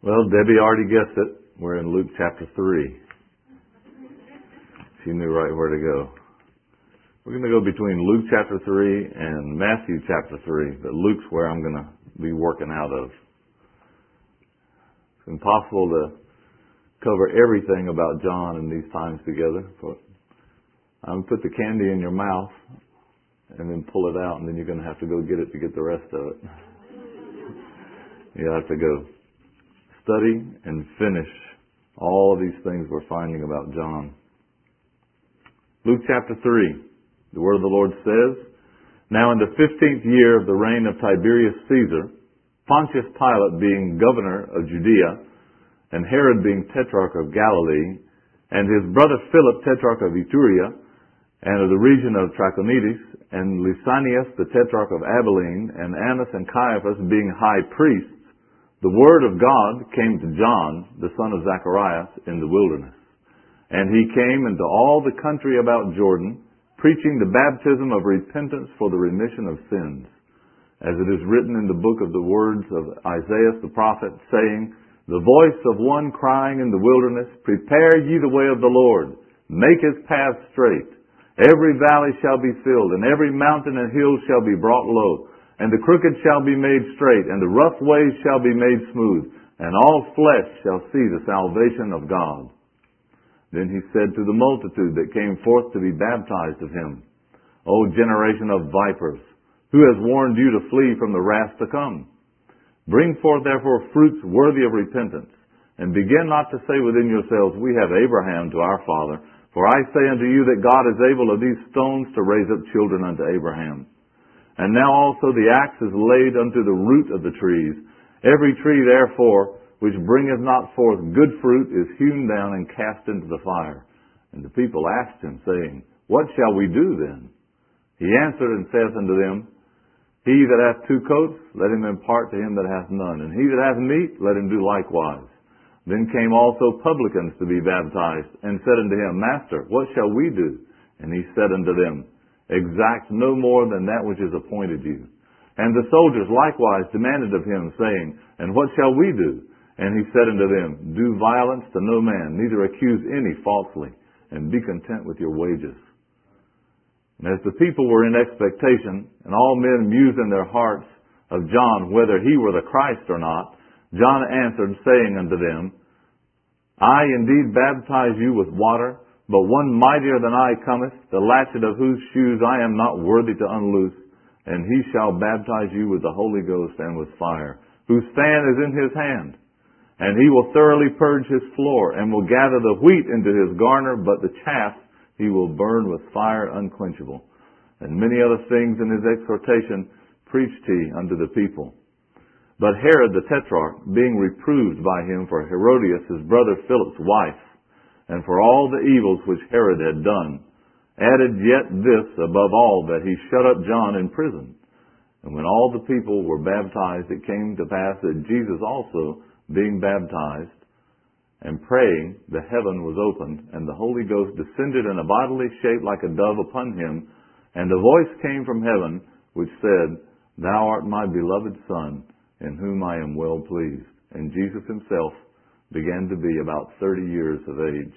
Well, Debbie already guessed it. We're in Luke chapter 3. She knew right where to go. We're going to go between Luke chapter 3 and Matthew chapter 3, but Luke's where I'm going to be working out of. It's impossible to cover everything about John in these times together. But I'm going to put the candy in your mouth and then pull it out, and then you're going to have to go get it to get the rest of it. You have to go study and finish all of these things we're finding about John. Luke chapter 3, the word of the Lord says, Now in the 15th year of the reign of Tiberius Caesar, Pontius Pilate being governor of Judea, and Herod being tetrarch of Galilee, and his brother Philip tetrarch of Iturea, and of the region of Trachonitis, and Lysanias the tetrarch of Abilene, and Annas and Caiaphas being high priests, the word of God came to John, the son of Zacharias, in the wilderness. And he came into all the country about Jordan, preaching the baptism of repentance for the remission of sins, as it is written in the book of the words of Isaiah the prophet, saying, The voice of one crying in the wilderness, Prepare ye the way of the Lord, make his path straight. Every valley shall be filled, and every mountain and hill shall be brought low, and the crooked shall be made straight, and the rough ways shall be made smooth, and all flesh shall see the salvation of God. Then he said to the multitude that came forth to be baptized of him, O generation of vipers, who has warned you to flee from the wrath to come? Bring forth therefore fruits worthy of repentance, and begin not to say within yourselves, We have Abraham to our father. For I say unto you that God is able of these stones to raise up children unto Abraham. And now also the axe is laid unto the root of the trees. Every tree therefore which bringeth not forth good fruit is hewn down and cast into the fire. And the people asked him, saying, What shall we do then? He answered and saith unto them, He that hath 2 coats, let him impart to him that hath none. And he that hath meat, let him do likewise. Then came also publicans to be baptized, and said unto him, Master, what shall we do? And he said unto them, Exact no more than that which is appointed you. And the soldiers likewise demanded of him, saying, And what shall we do? And he said unto them, Do violence to no man, neither accuse any falsely, and be content with your wages. And as the people were in expectation, and all men mused in their hearts of John, whether he were the Christ or not, John answered, saying unto them, I indeed baptize you with water, but one mightier than I cometh, the latchet of whose shoes I am not worthy to unloose, and he shall baptize you with the Holy Ghost and with fire, whose fan is in his hand. And he will thoroughly purge his floor, and will gather the wheat into his garner, but the chaff he will burn with fire unquenchable. And many other things in his exhortation preached he unto the people. But Herod the tetrarch, being reproved by him for Herodias his brother Philip's wife, and for all the evils which Herod had done, added yet this above all, that he shut up John in prison. And when all the people were baptized, it came to pass that Jesus also, being baptized and praying, the heaven was opened, and the Holy Ghost descended in a bodily shape like a dove upon him, and a voice came from heaven, which said, Thou art my beloved Son, in whom I am well pleased. And Jesus himself began to be about 30 years of age.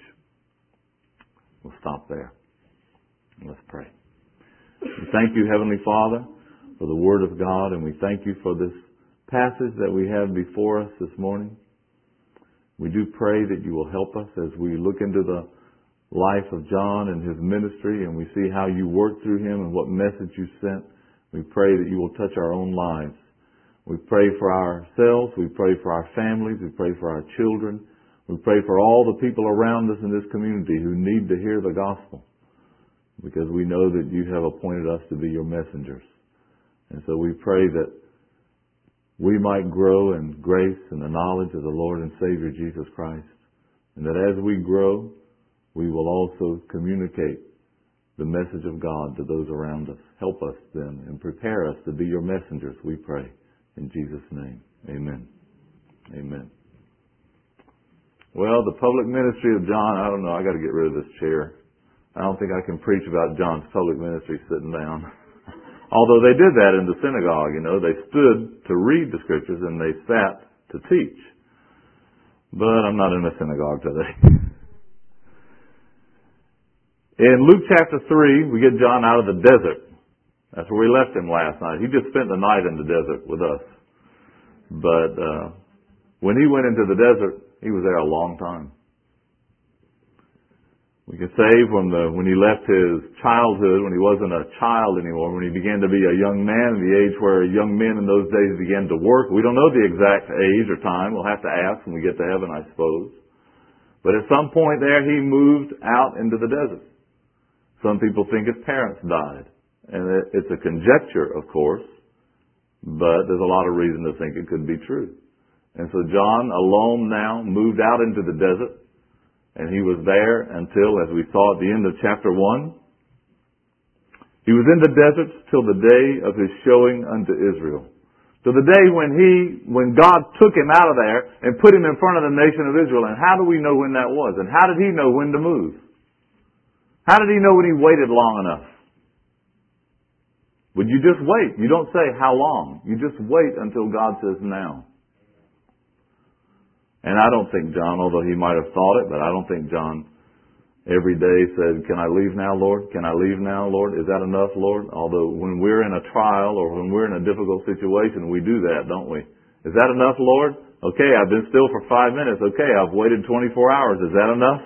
We'll stop there. Let's pray. We thank you, Heavenly Father, for the Word of God, and we thank you for this passage that we have before us this morning. We do pray that you will help us as we look into the life of John and his ministry, and we see how you worked through him and what message you sent. We pray that you will touch our own lives. We pray for ourselves. We pray for our families. We pray for our children. We pray for all the people around us in this community who need to hear the gospel, because we know that you have appointed us to be your messengers. And so we pray that we might grow in grace and the knowledge of the Lord and Savior Jesus Christ, and that as we grow, we will also communicate the message of God to those around us. Help us then and prepare us to be your messengers, we pray. In Jesus' name, amen. Amen. Well, the public ministry of John, I don't know, I got to get rid of this chair. I don't think I can preach about John's public ministry sitting down. Although they did that in the synagogue, they stood to read the scriptures and they sat to teach. But I'm not in a synagogue today. In Luke chapter 3, we get John out of the desert. That's where we left him last night. He just spent the night in the desert with us. But when he went into the desert, he was there a long time. We can say when he left his childhood, when he wasn't a child anymore, when he began to be a young man, the age where young men in those days began to work. We don't know the exact age or time. We'll have to ask when we get to heaven, I suppose. But at some point there, he moved out into the desert. Some people think his parents died. And it's a conjecture, of course, but there's a lot of reason to think it could be true. And so John, alone now, moved out into the desert. And he was there until, as we saw at the end of chapter 1, he was in the desert till the day of his showing unto Israel. To the day when God took him out of there and put him in front of the nation of Israel. And how do we know when that was? And how did he know when to move? How did he know when he waited long enough? Would you just wait? You don't say how long. You just wait until God says now. And I don't think John, although he might have thought it, but I don't think John every day said, "Can I leave now, Lord? Can I leave now, Lord? Is that enough, Lord?" Although when we're in a trial or when we're in a difficult situation, we do that, don't we? "Is that enough, Lord? Okay, I've been still for 5 minutes. Okay, I've waited 24 hours. Is that enough?"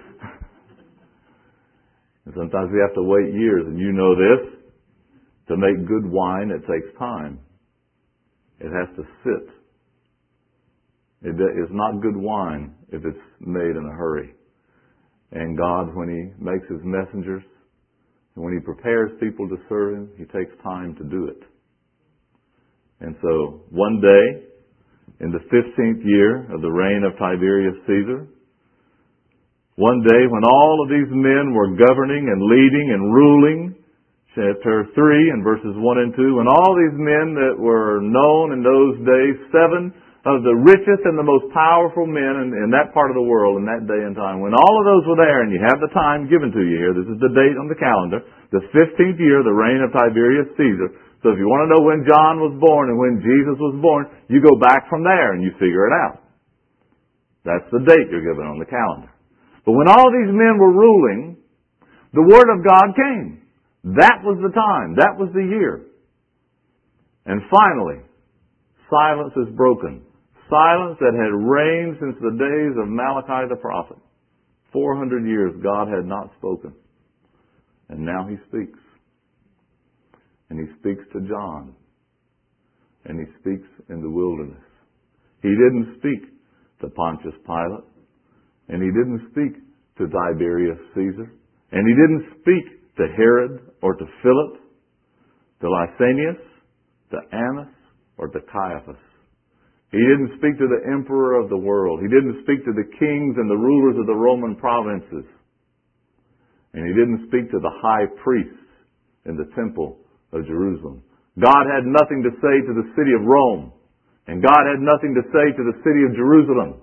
And sometimes we have to wait years, and you know this. To make good wine, it takes time. It has to sit. It is not good wine if it's made in a hurry. And God, when He makes His messengers, and when He prepares people to serve Him, He takes time to do it. And so, one day, in the 15th year of the reign of Tiberius Caesar, one day when all of these men were governing and leading and ruling, chapter 3 and verses 1 and 2, and all these men that were known in those days, 7 of the richest and the most powerful men in that part of the world in that day and time. When all of those were there, and you have the time given to you here, this is the date on the calendar, the 15th year of the reign of Tiberius Caesar. So if you want to know when John was born and when Jesus was born, you go back from there and you figure it out. That's the date you're given on the calendar. But when all these men were ruling, the Word of God came. That was the time. That was the year. And finally, silence is broken. Silence that had reigned since the days of Malachi the prophet. 400 years God had not spoken. And now He speaks. And He speaks to John. And He speaks in the wilderness. He didn't speak to Pontius Pilate. And He didn't speak to Tiberius Caesar. And He didn't speak to Herod or to Philip, to Lysanias, to Annas, or to Caiaphas. He didn't speak to the emperor of the world. He didn't speak to the kings and the rulers of the Roman provinces. And He didn't speak to the high priests in the temple of Jerusalem. God had nothing to say to the city of Rome. And God had nothing to say to the city of Jerusalem.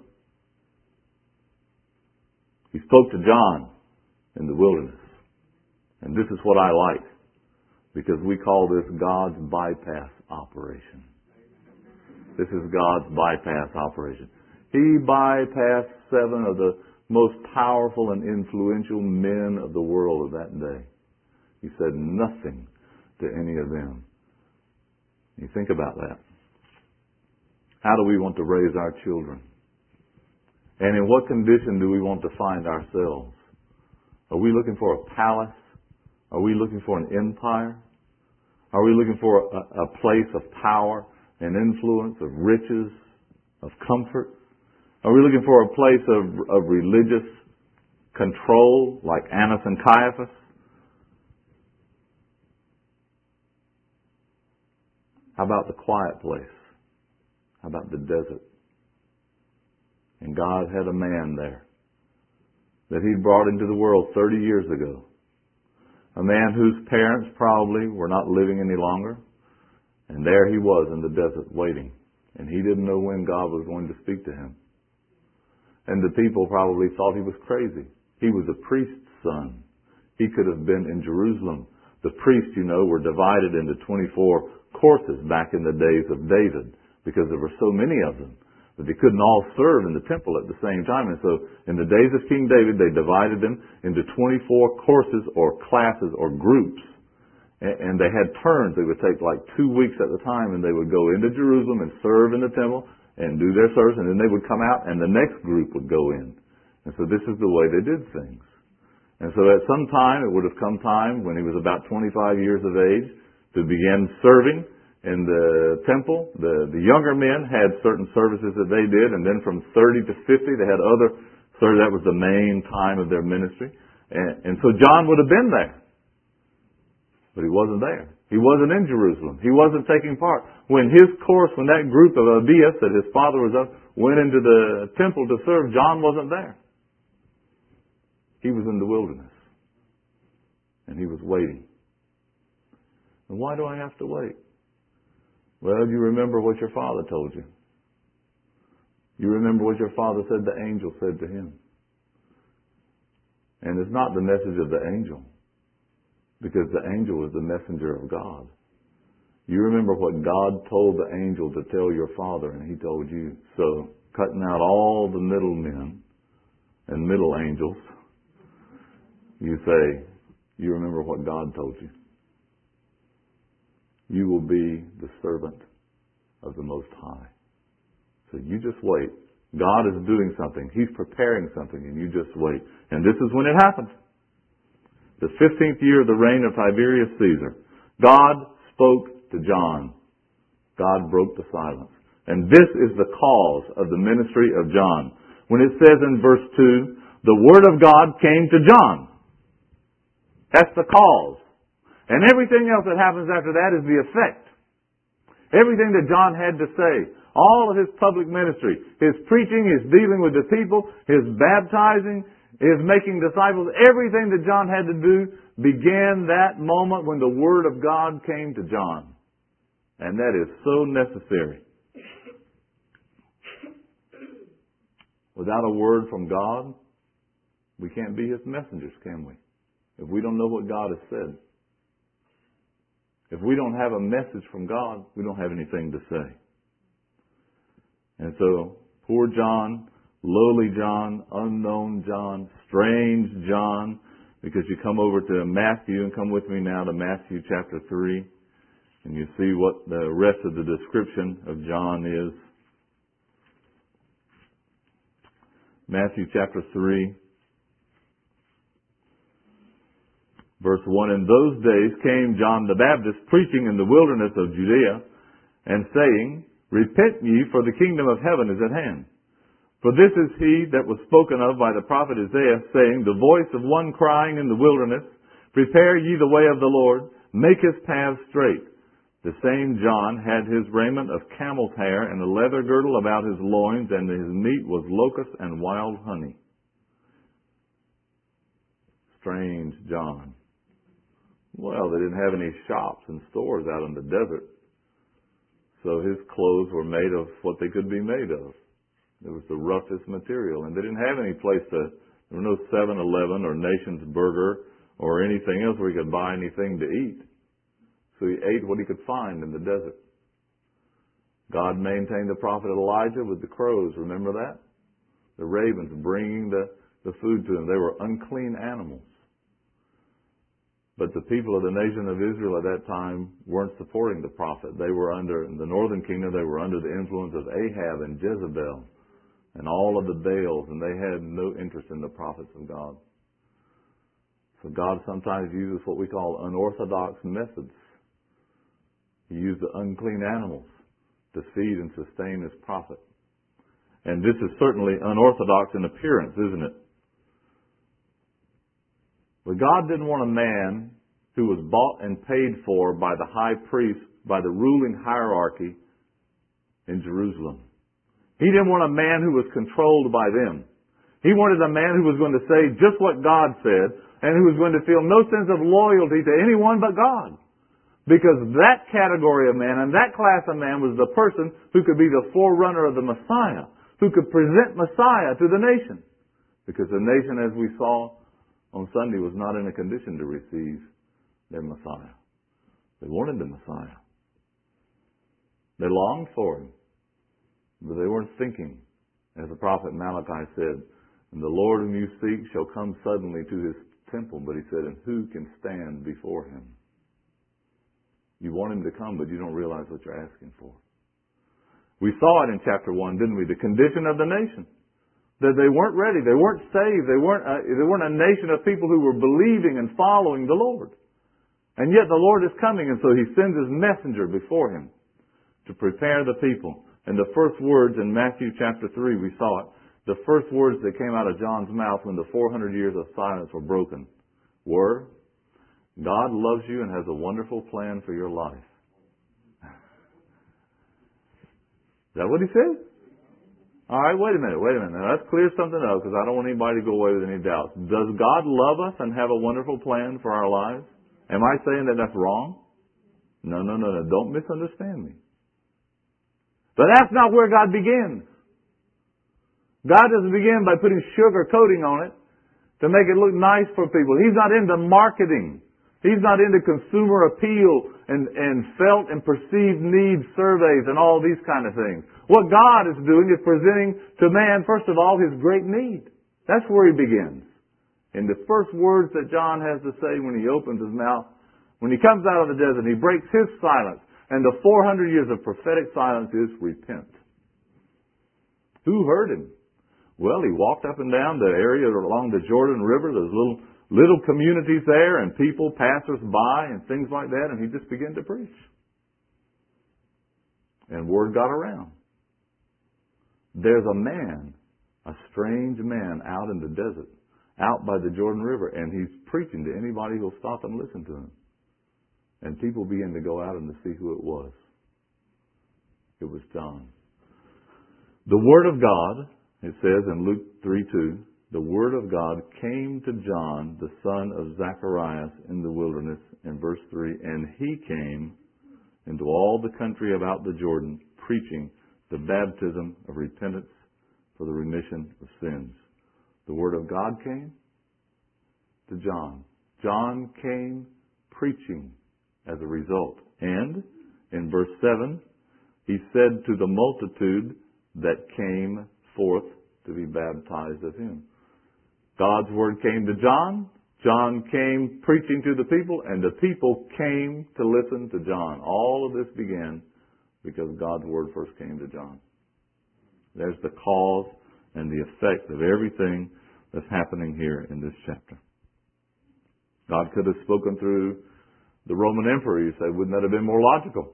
He spoke to John in the wilderness. And this is what I like, because we call this God's bypass operation. This is God's bypass operation. He bypassed 7 of the most powerful and influential men of the world of that day. He said nothing to any of them. You think about that. How do we want to raise our children? And in what condition do we want to find ourselves? Are we looking for a palace? Are we looking for an empire? Are we looking for a place of power and influence, of riches, of comfort? Are we looking for a place of religious control like Annas and Caiaphas? How about the quiet place? How about the desert? And God had a man there that He brought into the world 30 years ago. A man whose parents probably were not living any longer. And there he was in the desert waiting. And he didn't know when God was going to speak to him. And the people probably thought he was crazy. He was a priest's son. He could have been in Jerusalem. The priests, were divided into 24 courses back in the days of David, because there were so many of them. But they couldn't all serve in the temple at the same time. And so in the days of King David, they divided them into 24 courses or classes or groups. And they had turns. They would take like 2 weeks at the time, and they would go into Jerusalem and serve in the temple and do their service, and then they would come out and the next group would go in. And so this is the way they did things. And so at some time, it would have come time when he was about 25 years of age to begin serving in the temple. The younger men had certain services that they did, and then from 30 to 50, they had other services. That was the main time of their ministry. And so John would have been there. But he wasn't there. He wasn't in Jerusalem. He wasn't taking part. When that group of Abias that his father was of, went into the temple to serve, John wasn't there. He was in the wilderness. And he was waiting. And why do I have to wait? Well, you remember what your father told you. You remember what your father said the angel said to him. And it's not the message of the angel, because the angel was the messenger of God. You remember what God told the angel to tell your father, and he told you. So, cutting out all the middlemen and middle angels, you say, you remember what God told you. You will be the servant of the Most High. So you just wait. God is doing something. He's preparing something, and you just wait. And this is when it happens. The 15th year of the reign of Tiberius Caesar, God spoke to John. God broke the silence. And this is the cause of the ministry of John. When it says in verse 2, the Word of God came to John. That's the cause. And everything else that happens after that is the effect. Everything that John had to say, all of his public ministry, his preaching, his dealing with the people, his baptizing, his making disciples, everything that John had to do began that moment when the Word of God came to John. And that is so necessary. Without a word from God, we can't be His messengers, can we? If we don't know what God has said. If we don't have a message from God, we don't have anything to say. And so, poor John, lowly John, unknown John, strange John, because you come over to Matthew, and come with me now to Matthew chapter 3, and you see what the rest of the description of John is. Matthew chapter 3. Verse 1, in those days came John the Baptist preaching in the wilderness of Judea and saying, repent ye, for the kingdom of heaven is at hand. For this is he that was spoken of by the prophet Isaiah, saying, the voice of one crying in the wilderness, prepare ye the way of the Lord, make his paths straight. The same John had his raiment of camel's hair and a leather girdle about his loins, and his meat was locusts and wild honey. Strange John. Well, they didn't have any shops and stores out in the desert. So his clothes were made of what they could be made of. It was the roughest material. And they didn't have any place there were no 7-Eleven or Nation's Burger or anything else where he could buy anything to eat. So he ate what he could find in the desert. God maintained the prophet Elijah with the crows. Remember that? The ravens bringing the food to him. They were unclean animals. But the people of the nation of Israel at that time weren't supporting the prophet. They were in the northern kingdom, they were under the influence of Ahab and Jezebel and all of the Baals, and they had no interest in the prophets of God. So God sometimes uses what we call unorthodox methods. He used the unclean animals to feed and sustain His prophet. And this is certainly unorthodox in appearance, isn't it? But God didn't want a man who was bought and paid for by the high priest, by the ruling hierarchy in Jerusalem. He didn't want a man who was controlled by them. He wanted a man who was going to say just what God said, and who was going to feel no sense of loyalty to anyone but God. Because that category of man and that class of man was the person who could be the forerunner of the Messiah, who could present Messiah to the nation. Because the nation, as we saw on Sunday, was not in a condition to receive their Messiah. They wanted the Messiah. They longed for Him. But they weren't thinking. As the prophet Malachi said, and the Lord whom you seek shall come suddenly to his temple. But he said, and who can stand before him? You want him to come, but you don't realize what you're asking for. We saw it in chapter 1, didn't we? The condition of the nation. That they weren't ready. They weren't saved. They weren't a nation of people who were believing and following the Lord. And yet the Lord is coming, and so he sends his messenger before him to prepare the people. And the first words in Matthew chapter 3, we saw it. The first words that came out of John's mouth when the 400 years of silence were broken were, God loves you and has a wonderful plan for your life. Is that what he said? All right, wait a minute. Now, let's clear something up because I don't want anybody to go away with any doubts. Does God love us and have a wonderful plan for our lives? Am I saying that that's wrong? No. Don't misunderstand me. But that's not where God begins. God doesn't begin by putting sugar coating on it to make it look nice for people. He's not into marketing. He's not into consumer appeal and felt and perceived needs surveys and all these kind of things. What God is doing is presenting to man, first of all, his great need. That's where he begins. And the first words that John has to say when he opens his mouth, when he comes out of the desert, he breaks his silence. And the 400 years of prophetic silence is repent. Who heard him? Well, he walked up and down the area along the Jordan River. There's little communities there and people, passers-by and things like that. And he just began to preach. And word got around. There's a man, a strange man out in the desert, out by the Jordan River, and he's preaching to anybody who'll stop and listen to him. And people began to go out and to see who it was. It was John. The Word of God, it says in Luke 3:2, the Word of God came to John, the son of Zacharias, in the wilderness, in verse 3, and he came into all the country about the Jordan, preaching the baptism of repentance for the remission of sins. The Word of God came to John. John came preaching as a result. And in verse 7, he said to the multitude that came forth to be baptized of him. God's Word came to John. John came preaching to the people, and the people came to listen to John. All of this began because God's Word first came to John. There's the cause and the effect of everything that's happening here in this chapter. God could have spoken through the Roman emperor. You say, wouldn't that have been more logical?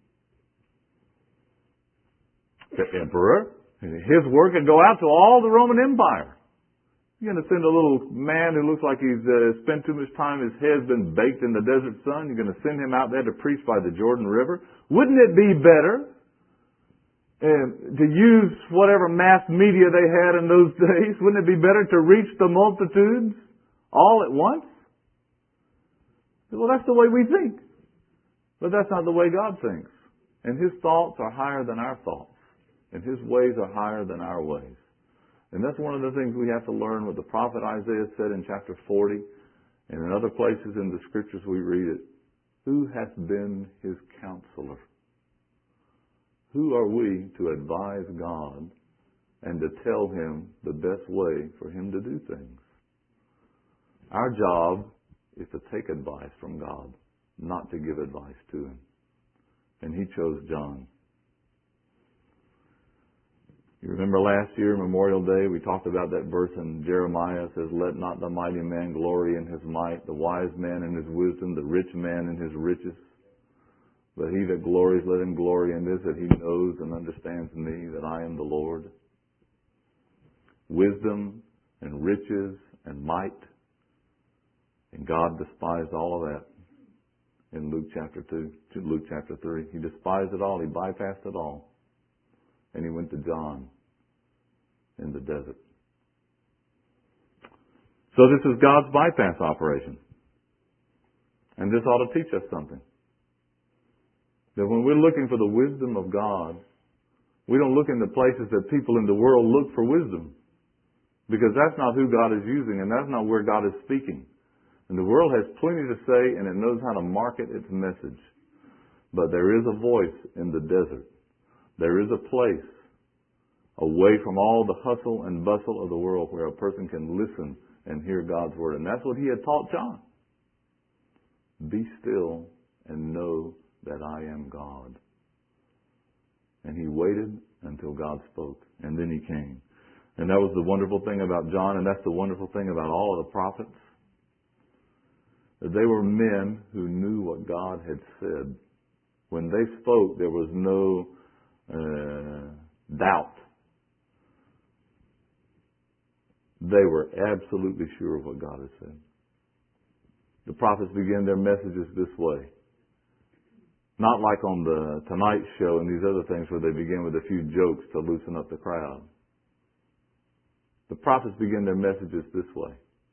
The emperor, his word could go out to all the Roman Empire. You're going to send a little man who looks like he's spent too much time, his head's been baked in the desert sun. You're going to send him out there to preach by the Jordan River. Wouldn't it be better to use whatever mass media they had in those days? Wouldn't it be better to reach the multitudes all at once? Well, that's the way we think. But that's not the way God thinks. And His thoughts are higher than our thoughts. And His ways are higher than our ways. And that's one of the things we have to learn what the prophet Isaiah said in chapter 40 and in other places in the scriptures we read it. Who hath been his counselor? Who are we to advise God and to tell him the best way for him to do things? Our job is to take advice from God, not to give advice to him. And he chose John. You remember last year, Memorial Day, we talked about that verse in Jeremiah. It says, let not the mighty man glory in his might, the wise man in his wisdom, the rich man in his riches. But he that glories, let him glory in this, that he knows and understands me, that I am the Lord. Wisdom and riches and might. And God despised all of that in Luke chapter 2, Luke chapter 3. He despised it all. He bypassed it all. And he went to John in the desert. So this is God's bypass operation. And this ought to teach us something. That when we're looking for the wisdom of God, we don't look in the places that people in the world look for wisdom. Because that's not who God is using, and that's not where God is speaking. And the world has plenty to say, and it knows how to market its message. But there is a voice in the desert. There is a place away from all the hustle and bustle of the world, where a person can listen and hear God's Word. And that's what he had taught John. Be still and know that I am God. And he waited until God spoke, and then he came. And that was the wonderful thing about John, and that's the wonderful thing about all of the prophets. That they were men who knew what God had said. When they spoke, there was no doubt. They were absolutely sure of what God had said. The prophets began their messages this way. Not like on the Tonight Show and these other things where they begin with a few jokes to loosen up the crowd. The prophets begin their messages this way.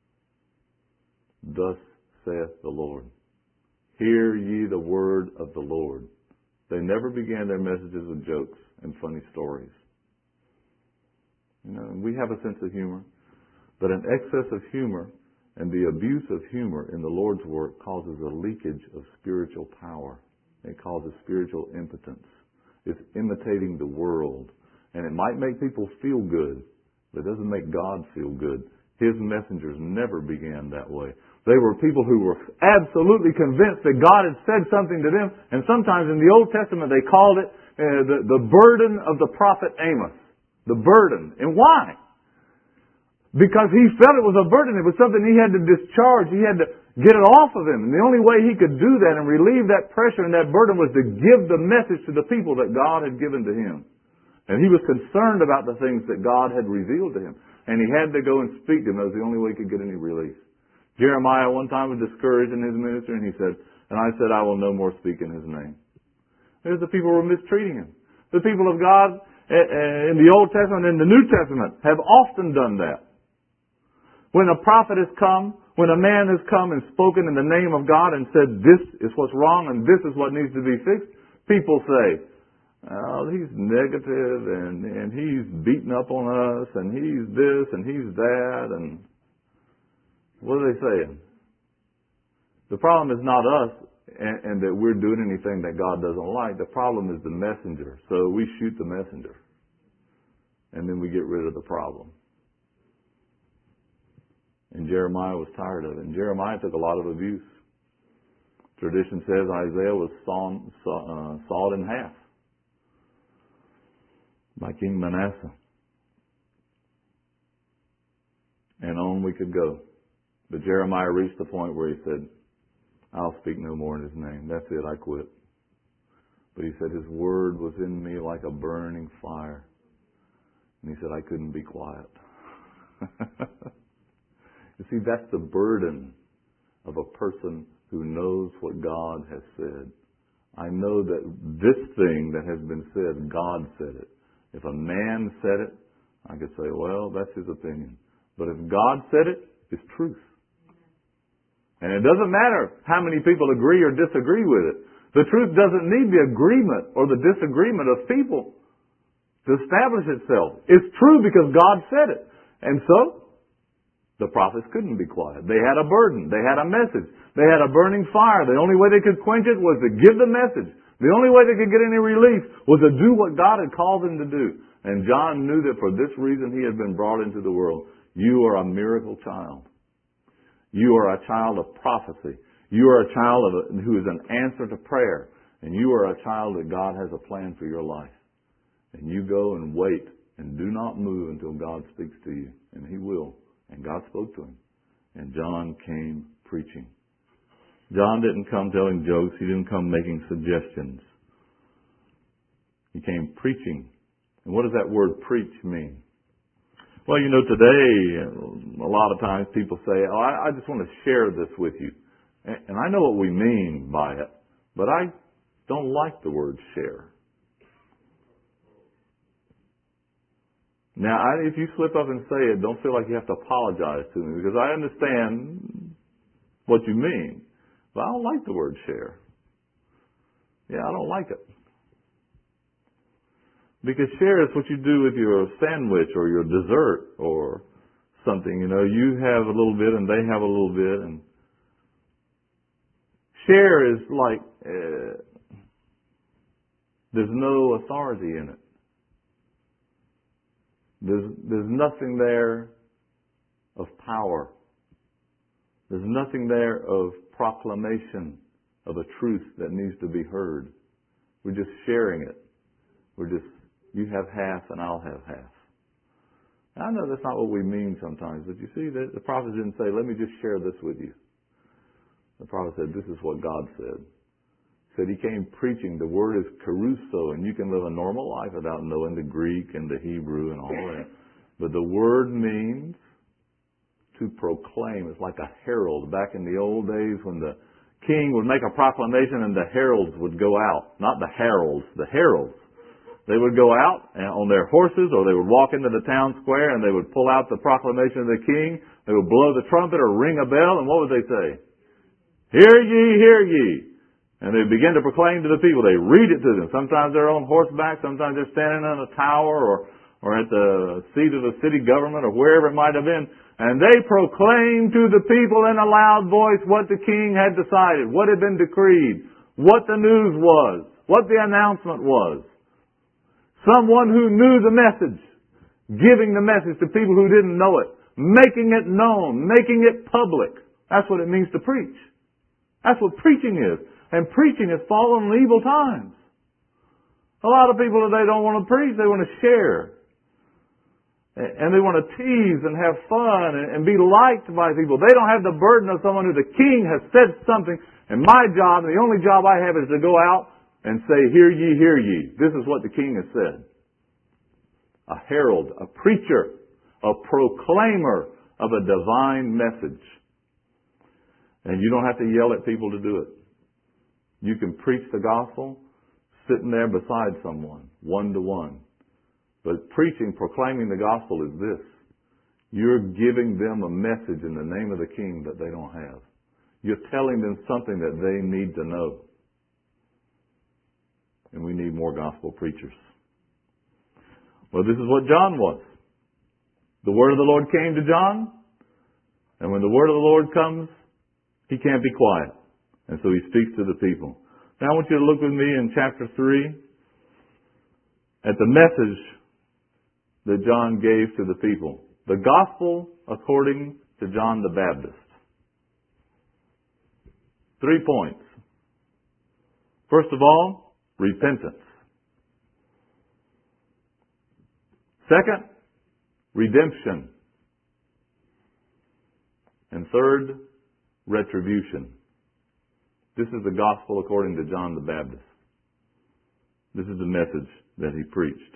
Thus saith the Lord. Hear ye the word of the Lord. They never began their messages with jokes and funny stories. You know, and we have a sense of humor, but an excess of humor and the abuse of humor in the Lord's work causes a leakage of spiritual power. It causes spiritual impotence. It's imitating the world. And it might make people feel good, but it doesn't make God feel good. His messengers never began that way. They were people who were absolutely convinced that God had said something to them. And sometimes in the Old Testament they called it the burden of the prophet Amos. The burden. And why? Because he felt it was a burden. It was something he had to discharge. He had to get it off of him. And the only way he could do that and relieve that pressure and that burden was to give the message to the people that God had given to him. And he was concerned about the things that God had revealed to him. And he had to go and speak to them. That was the only way he could get any relief. Jeremiah one time was discouraged in his ministry, and he said, and I said, I will no more speak in his name. There's the people who were mistreating him. The people of God in the Old Testament and the New Testament have often done that. When a prophet has come, when a man has come and spoken in the name of God and said, this is what's wrong and this is what needs to be fixed, people say, oh, he's negative and he's beating up on us and he's this and he's that. And what are they saying? The problem is not us and that we're doing anything that God doesn't like. The problem is the messenger. So we shoot the messenger. And then we get rid of the problem. And Jeremiah was tired of it. And Jeremiah took a lot of abuse. Tradition says Isaiah was sawed in half by King Manasseh. And on we could go. But Jeremiah reached the point where he said, I'll speak no more in his name. That's it, I quit. But he said his word was in me like a burning fire. And he said I couldn't be quiet. You see, that's the burden of a person who knows what God has said. I know that this thing that has been said, God said it. If a man said it, I could say, well, that's his opinion. But if God said it, it's truth. And it doesn't matter how many people agree or disagree with it. The truth doesn't need the agreement or the disagreement of people to establish itself. It's true because God said it. And so, the prophets couldn't be quiet. They had a burden. They had a message. They had a burning fire. The only way they could quench it was to give the message. The only way they could get any relief was to do what God had called them to do. And John knew that for this reason he had been brought into the world. You are a miracle child. You are a child of prophecy. You are a child who is an answer to prayer. And you are a child that God has a plan for your life. And you go and wait and do not move until God speaks to you. And He will. And God spoke to him. And John came preaching. John didn't come telling jokes. He didn't come making suggestions. He came preaching. And what does that word preach mean? Well, you know, today, a lot of times people say, oh, I just want to share this with you. And I know what we mean by it, but I don't like the word share. Now, if you slip up and say it, don't feel like you have to apologize to me, because I understand what you mean. But I don't like the word share. Yeah, I don't like it. Because share is what you do with your sandwich or your dessert or something. You know, you have a little bit and they have a little bit. And share is like there's no authority in it. There's nothing there of power. There's nothing there of proclamation of a truth that needs to be heard. We're just sharing it. You have half and I'll have half. Now, I know that's not what we mean sometimes, but you see, the prophet didn't say, let me just share this with you. The prophet said, this is what God said. He said he came preaching. The word is kerusso, and you can live a normal life without knowing the Greek and the Hebrew and all that. But the word means to proclaim. It's like a herald. Back in the old days when the king would make a proclamation and the heralds would go out. Not the heralds, the heralds. They would go out on their horses, or they would walk into the town square and they would pull out the proclamation of the king. They would blow the trumpet or ring a bell, and what would they say? Hear ye, hear ye. And they would begin to proclaim to the people. They read it to them. Sometimes they're on horseback, sometimes they're standing on a tower or at the seat of the city government or wherever it might have been. And they proclaimed to the people in a loud voice what the king had decided, what had been decreed, what the news was, what the announcement was. Someone who knew the message, giving the message to people who didn't know it, making it known, making it public. That's what it means to preach. That's what preaching is. And preaching has fallen in evil times. A lot of people today don't want to preach, they want to share. And they want to tease and have fun and be liked by people. They don't have the burden of someone who the king has said something. And my job, and the only job I have, is to go out and say, hear ye, hear ye. This is what the king has said. A herald, a preacher, a proclaimer of a divine message. And you don't have to yell at people to do it. You can preach the gospel sitting there beside someone, one to one. But preaching, proclaiming the gospel is this. You're giving them a message in the name of the king that they don't have. You're telling them something that they need to know. And we need more gospel preachers. Well, this is what John was. The word of the Lord came to John. And when the word of the Lord comes, he can't be quiet. And so he speaks to the people. Now I want you to look with me in chapter 3 at the message that John gave to the people. The gospel according to John the Baptist. 3 points. First of all, repentance. Second, redemption. And third, retribution. This is the gospel according to John the Baptist. This is the message that he preached.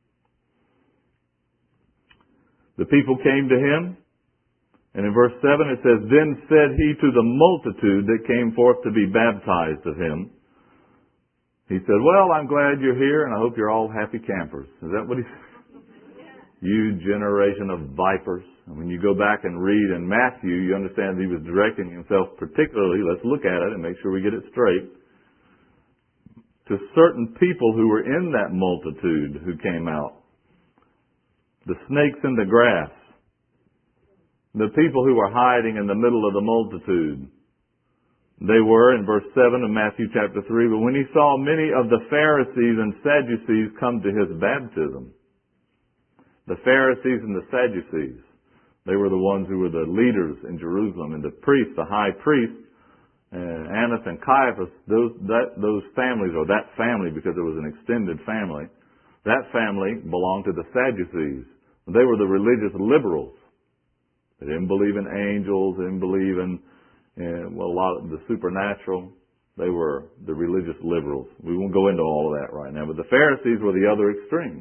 The people came to him, and in verse 7 it says, Then said he to the multitude that came forth to be baptized of him, he said, Well, I'm glad you're here, and I hope you're all happy campers. Is that what he said? You generation of vipers. And when you go back and read in Matthew, you understand he was directing himself particularly, let's look at it and make sure we get it straight, to certain people who were in that multitude who came out. The snakes in the grass. The people who were hiding in the middle of the multitude. They were, in verse 7 of Matthew chapter 3, but when he saw many of the Pharisees and Sadducees come to his baptism. The Pharisees and the Sadducees, they were the ones who were the leaders in Jerusalem. And the priests, the high priests, Annas and Caiaphas, those families, or that family, because it was an extended family, that family belonged to the Sadducees. They were the religious liberals. They didn't believe in angels, they didn't believe in a lot of the supernatural. They were the religious liberals. We won't go into all of that right now. But the Pharisees were the other extreme.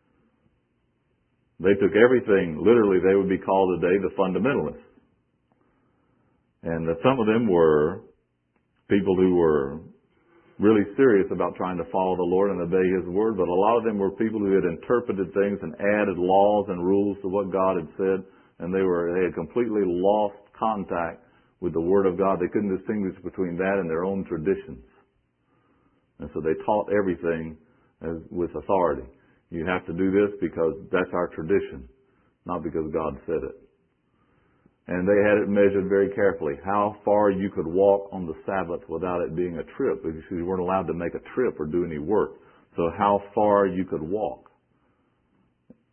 They took everything, literally they would be called today the fundamentalists. And some of them were people who were really serious about trying to follow the Lord and obey His Word, but a lot of them were people who had interpreted things and added laws and rules to what God had said, and they had completely lost contact with the Word of God. They couldn't distinguish between that and their own traditions. And so they taught everything with authority. You have to do this because that's our tradition, not because God said it. And they had it measured very carefully, how far you could walk on the Sabbath without it being a trip, because you weren't allowed to make a trip or do any work. So how far you could walk.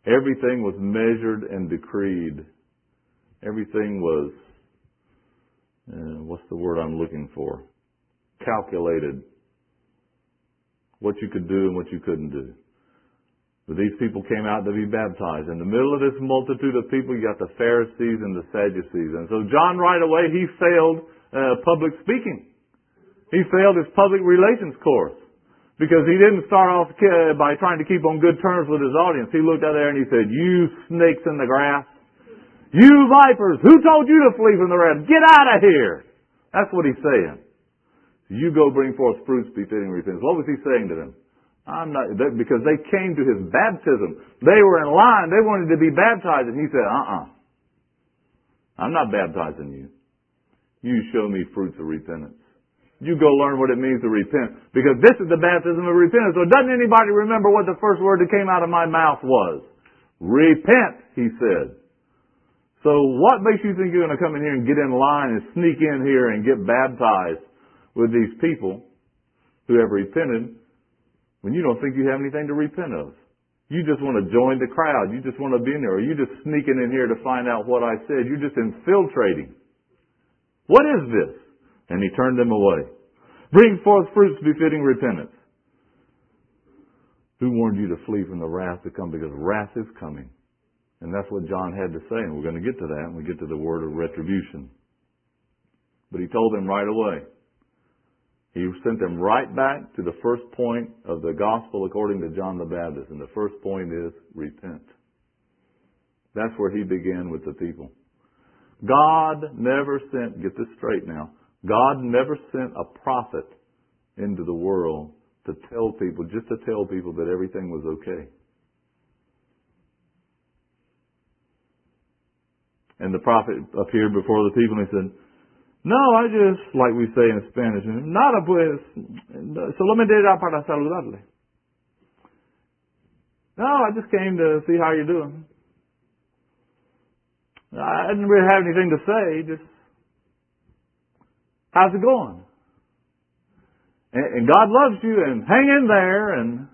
Everything was measured and decreed. Everything was, what's the word I'm looking for? Calculated. What you could do and what you couldn't do. But these people came out to be baptized. In the middle of this multitude of people, you got the Pharisees and the Sadducees. And so John right away, he failed public speaking. He failed his public relations course. Because he didn't start off by trying to keep on good terms with his audience. He looked out there and he said, "You snakes in the grass. You vipers, who told you to flee from the wrath? Get out of here." That's what he's saying. You go bring forth fruits befitting repentance. What was he saying to them? Because they came to his baptism. They were in line. They wanted to be baptized. And he said, I'm not baptizing you. You show me fruits of repentance. You go learn what it means to repent. Because this is the baptism of repentance. So doesn't anybody remember what the first word that came out of my mouth was? Repent, he said. So what makes you think you're going to come in here and get in line and sneak in here and get baptized with these people who have repented when you don't think you have anything to repent of? You just want to join the crowd. You just want to be in there. Or you just sneaking in here to find out what I said. You're just infiltrating. What is this? And he turned them away. Bring forth fruits befitting repentance. Who warned you to flee from the wrath to come? Because wrath is coming. And that's what John had to say. And we're going to get to that when we get to the word of retribution. But he told them right away. He sent them right back to the first point of the gospel according to John the Baptist. And the first point is repent. That's where he began with the people. God never sent, get this straight now, God never sent a prophet into the world to tell people, just to tell people that everything was okay. And the prophet appeared before the people and he said, "No, I just, like we say in Spanish, nada pues, solamente era para saludarle. No, I just came to see how you're doing. I didn't really have anything to say, just, how's it going? And God loves you, and hang in there." And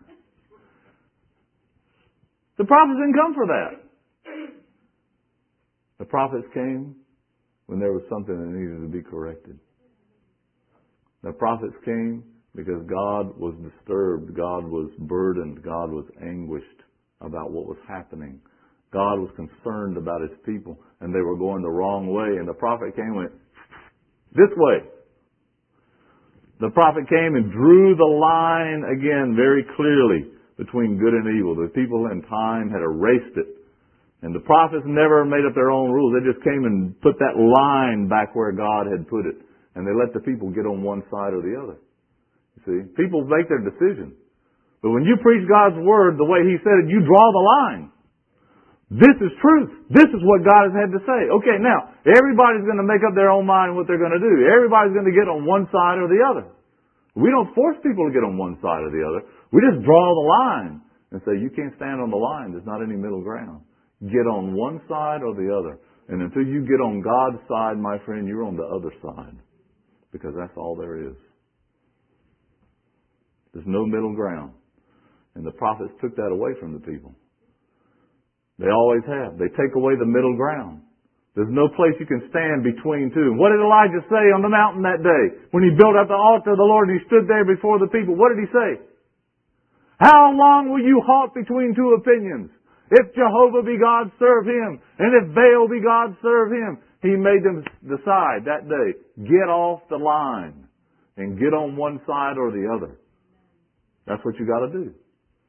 the prophets didn't come for that. The prophets came when there was something that needed to be corrected. The prophets came because God was disturbed, God was burdened, God was anguished about what was happening. God was concerned about His people, and they were going the wrong way. And the prophet came and went, "This way." The prophet came and drew the line again very clearly between good and evil. The people in time had erased it. And the prophets never made up their own rules. They just came and put that line back where God had put it. And they let the people get on one side or the other. You see, people make their decision. But when you preach God's Word the way He said it, you draw the line. This is truth. This is what God has had to say. Okay, now, everybody's going to make up their own mind what they're going to do. Everybody's going to get on one side or the other. We don't force people to get on one side or the other. We just draw the line and say, you can't stand on the line. There's not any middle ground. Get on one side or the other. And until you get on God's side, my friend, you're on the other side. Because that's all there is. There's no middle ground. And the prophets took that away from the people. They always have. They take away the middle ground. There's no place you can stand between two. What did Elijah say on the mountain that day? When he built up the altar of the Lord and he stood there before the people, what did he say? "How long will you halt between two opinions? If Jehovah be God, serve Him. And if Baal be God, serve Him." He made them decide that day, get off the line and get on one side or the other. That's what you got to do.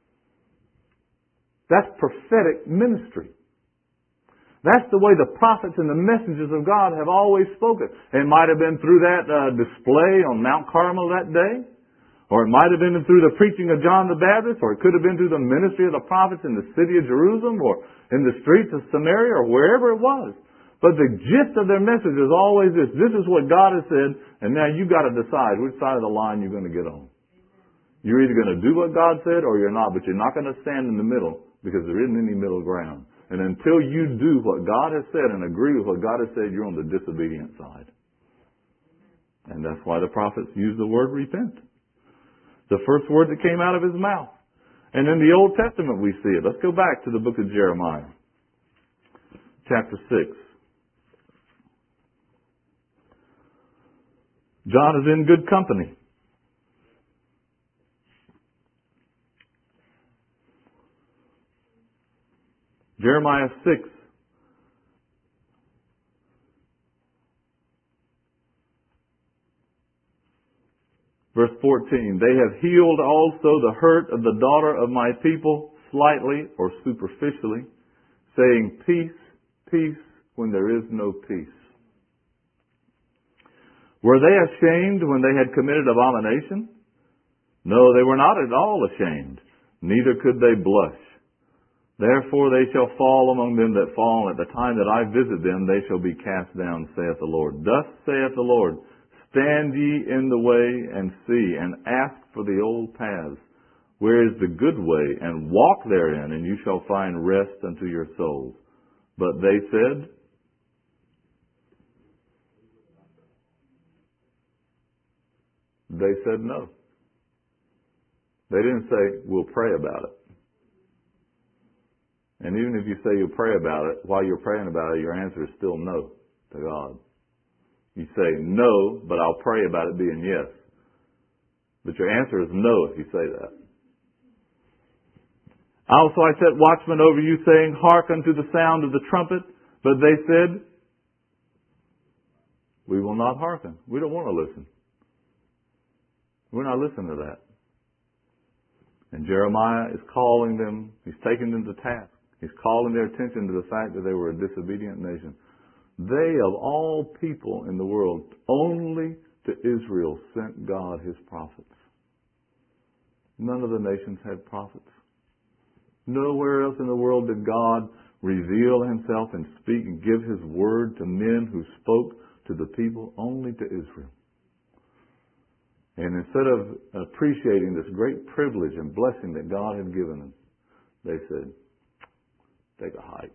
That's prophetic ministry. That's the way the prophets and the messengers of God have always spoken. It might have been through that display on Mount Carmel that day. Or it might have been through the preaching of John the Baptist. Or it could have been through the ministry of the prophets in the city of Jerusalem. Or in the streets of Samaria. Or wherever it was. But the gist of their message is always this. This is what God has said. And now you've got to decide which side of the line you're going to get on. You're either going to do what God said or you're not. But you're not going to stand in the middle. Because there isn't any middle ground. And until you do what God has said and agree with what God has said, you're on the disobedient side. And that's why the prophets use the word repent. The first word that came out of his mouth. And in the Old Testament we see it. Let's go back to the book of Jeremiah, chapter 6. John is in good company. Jeremiah 6. Verse 14, they have healed also the hurt of the daughter of my people slightly or superficially, saying, peace, peace, when there is no peace. Were they ashamed when they had committed abomination? No, they were not at all ashamed, neither could they blush. Therefore they shall fall among them that fall, and at the time that I visit them they shall be cast down, saith the Lord. Thus saith the Lord, stand ye in the way and see, and ask for the old paths, where is the good way, and walk therein, and you shall find rest unto your souls. But they said, no. They didn't say, we'll pray about it. And even if you say you'll pray about it, while you're praying about it, your answer is still no to God. You say no, but I'll pray about it being yes. But your answer is no if you say that. Also I set watchmen over you, saying, hearken to the sound of the trumpet. But they said, we will not hearken. We don't want to listen. We're not listening to that. And Jeremiah is calling them, he's taking them to task. He's calling their attention to the fact that they were a disobedient nation. They, of all people in the world, only to Israel sent God His prophets. None of the nations had prophets. Nowhere else in the world did God reveal Himself and speak and give His word to men who spoke to the people, only to Israel. And instead of appreciating this great privilege and blessing that God had given them, they said, take a hike.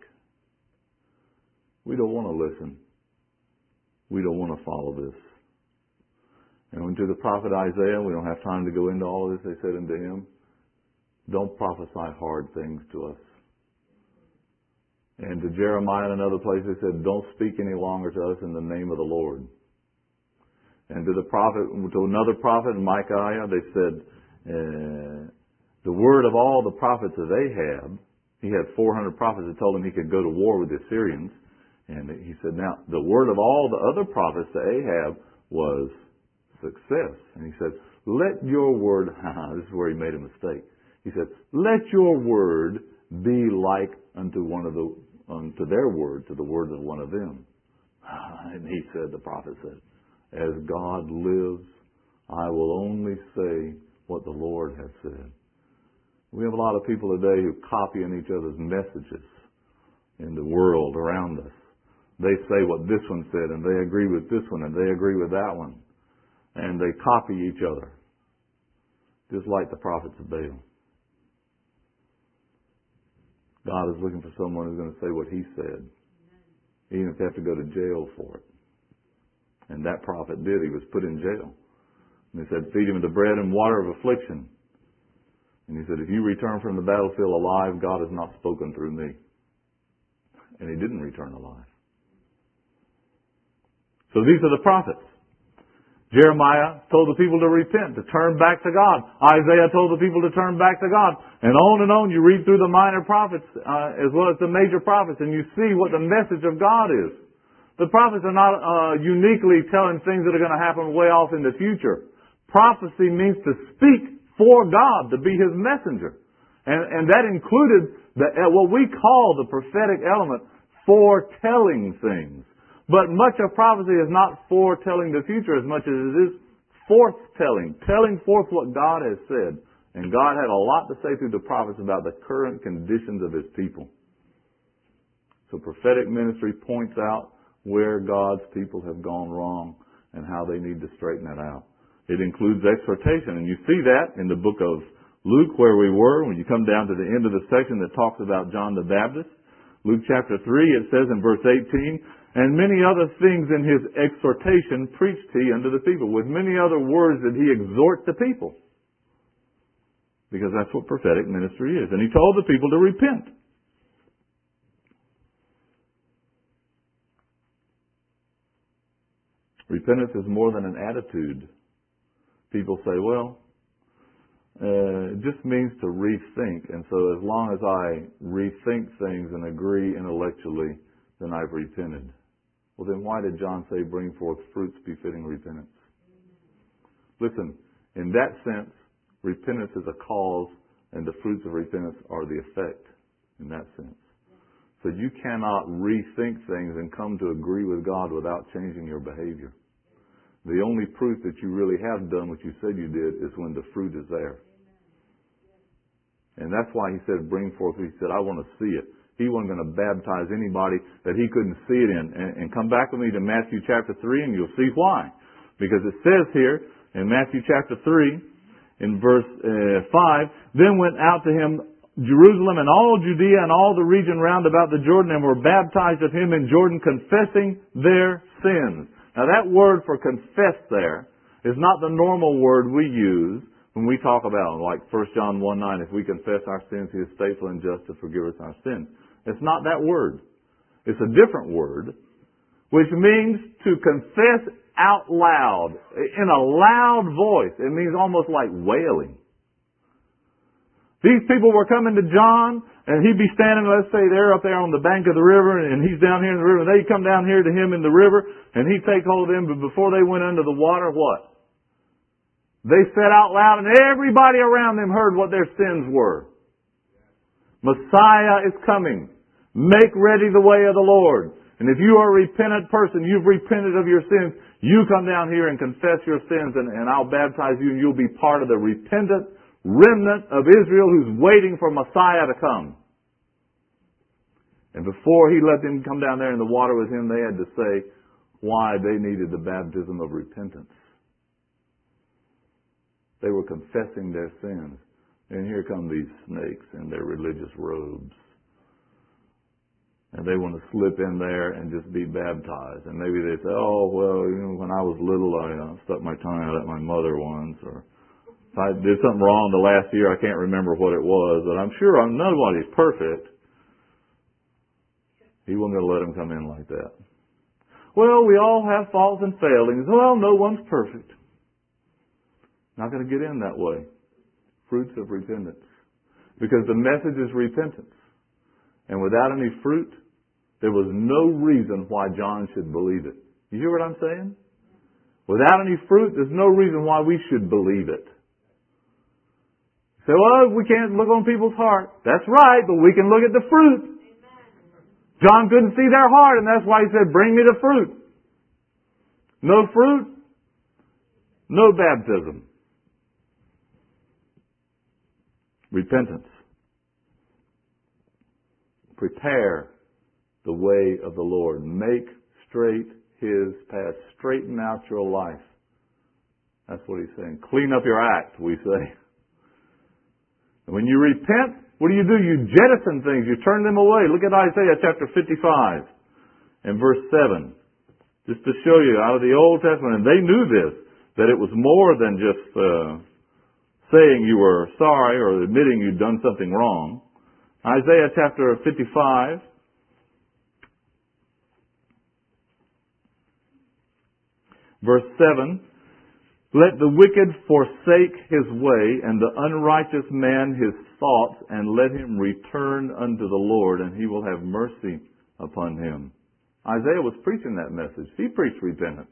We don't want to listen. We don't want to follow this. And to the prophet Isaiah, we don't have time to go into all of this, they said unto him, don't prophesy hard things to us. And to Jeremiah in another place, they said, don't speak any longer to us in the name of the Lord. And to another prophet, Micaiah, they said, the word of all the prophets of Ahab, he had 400 prophets that told him he could go to war with the Assyrians. And he said, now, the word of all the other prophets to Ahab was success. And he said, let your word, this is where he made a mistake. He said, let your word be like unto their word, to the word of one of them. And he said, the prophet said, as God lives, I will only say what the Lord has said. We have a lot of people today who copy in each other's messages in the world around us. They say what this one said, and they agree with this one, and they agree with that one. And they copy each other, just like the prophets of Baal. God is looking for someone who's going to say what He said, even if they have to go to jail for it. And that prophet did. He was put in jail. And they said, feed him the bread and water of affliction. And he said, if you return from the battlefield alive, God has not spoken through me. And he didn't return alive. So these are the prophets. Jeremiah told the people to repent, to turn back to God. Isaiah told the people to turn back to God. And on you read through the minor prophets as well as the major prophets, and you see what the message of God is. The prophets are not uniquely telling things that are going to happen way off in the future. Prophecy means to speak for God, to be His messenger. And that included what we call the prophetic element, foretelling things. But much of prophecy is not foretelling the future as much as it is forthtelling, telling forth what God has said. And God had a lot to say through the prophets about the current conditions of His people. So prophetic ministry points out where God's people have gone wrong and how they need to straighten that out. It includes exhortation. And you see that in the book of Luke where we were, when you come down to the end of the section that talks about John the Baptist. Luke chapter 3, it says in verse 18, and many other things in His exhortation preached He unto the people. With many other words did He exhort the people. Because that's what prophetic ministry is. And he told the people to repent. Repentance is more than an attitude. People say, well, it just means to rethink. And so as long as I rethink things and agree intellectually, then I've repented. Well, then why did John say, bring forth fruits befitting repentance? Listen, in that sense, repentance is a cause and the fruits of repentance are the effect in that sense. So you cannot rethink things and come to agree with God without changing your behavior. The only proof that you really have done what you said you did is when the fruit is there. And that's why he said, bring forth. He said, I want to see it. He wasn't going to baptize anybody that he couldn't see it in. And come back with me to Matthew chapter 3 and you'll see why. Because it says here in Matthew chapter 3 in verse 5, then went out to him Jerusalem and all Judea and all the region round about the Jordan and were baptized of him in Jordan, confessing their sins. Now that word for confess there is not the normal word we use when we talk about, like 1 John 1:9, if we confess our sins, he is faithful and just to forgive us our sins. It's not that word. It's a different word, which means to confess out loud, in a loud voice. It means almost like wailing. These people were coming to John, and he'd be standing, let's say, they're up there on the bank of the river, and he's down here in the river. They'd come down here to him in the river, and he'd take hold of them, but before they went under the water, what? They said out loud, and everybody around them heard what their sins were. Messiah is coming. Make ready the way of the Lord. And if you are a repentant person, you've repented of your sins, you come down here and confess your sins, and I'll baptize you, and you'll be part of the repentant remnant of Israel who's waiting for Messiah to come. And before he let them come down there in the water with him, they had to say why they needed the baptism of repentance. They were confessing their sins. And here come these snakes in their religious robes. And they want to slip in there and just be baptized. And maybe they say, oh, well, when I was little, I stuck my tongue out at my mother once. Or if I did something wrong the last year, I can't remember what it was. But I'm sure nobody's perfect. He wasn't going to let them come in like that. Well, we all have faults and failings. Well, no one's perfect. Not going to get in that way. Fruits of repentance. Because the message is repentance. And without any fruit, there was no reason why John should believe it. You hear what I'm saying? Without any fruit, there's no reason why we should believe it. You say, well, we can't look on people's heart. That's right, but we can look at the fruit. John couldn't see their heart, and that's why he said, bring me the fruit. No fruit, no baptism. Repentance. Prepare the way of the Lord. Make straight His path. Straighten out your life. That's what He's saying. Clean up your act, we say. And when you repent, what do? You jettison things. You turn them away. Look at Isaiah chapter 55 and verse 7. Just to show you out of the Old Testament. And they knew this, that it was more than just saying you were sorry or admitting you'd done something wrong. Isaiah chapter 55. Verse 7. Let the wicked forsake his way, and the unrighteous man his thoughts, and let him return unto the Lord, and He will have mercy upon him. Isaiah was preaching that message. He preached repentance.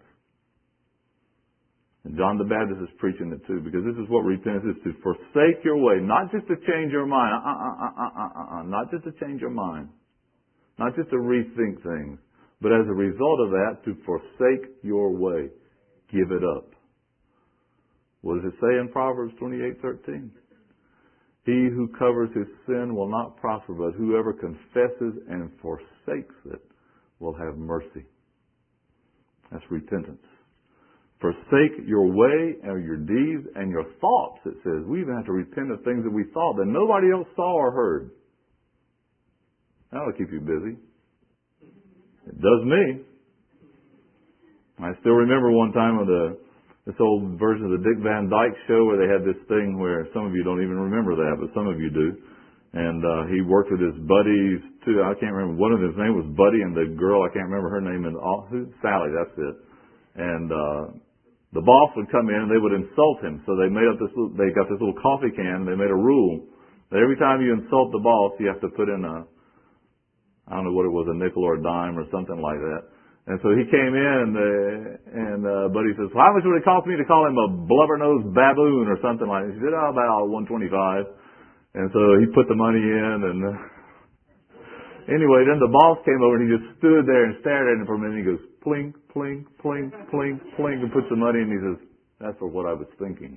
And John the Baptist is preaching it too, because this is what repentance is, to forsake your way, not just to change your mind, not just to change your mind, not just to rethink things, but as a result of that, to forsake your way. Give it up. What does it say in Proverbs 28:13? He who covers his sin will not prosper, but whoever confesses and forsakes it will have mercy. That's repentance. Forsake your way and your deeds and your thoughts, it says. We even have to repent of things that we thought that nobody else saw or heard. That'll keep you busy. It does me. I still remember one time with this old version of the Dick Van Dyke Show where they had this thing where some of you don't even remember that, but some of you do. And he worked with his buddies too. I can't remember. One of his name was Buddy, and the girl, I can't remember her name. Sally, that's it. And the boss would come in and they would insult him. So they they got this little coffee can. They made a rule that every time you insult the boss, you have to put in I don't know what it was, a nickel or a dime or something like that. And so he came in, and Buddy says, well, how much would it cost me to call him a blubber-nosed baboon or something like that? He said, oh, about $125. And so he put the money in, and anyway, then the boss came over and he just stood there and stared at him for a minute. He goes, plink, plink, plink, plink, plink, and puts the money in. And he says, that's for what I was thinking.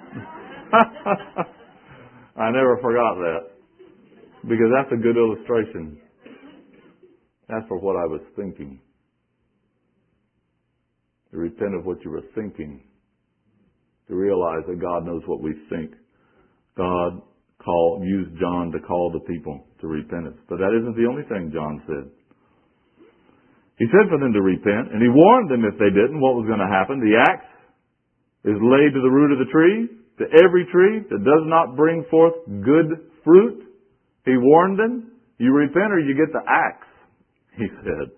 I never forgot that, because that's a good illustration. That's for what I was thinking. To repent of what you were thinking. To realize that God knows what we think. God used John to call the people to repentance. But that isn't the only thing John said. He said for them to repent, and he warned them if they didn't, what was going to happen. The axe is laid to the root of the tree, to every tree that does not bring forth good fruit. He warned them, you repent or you get the axe, he said.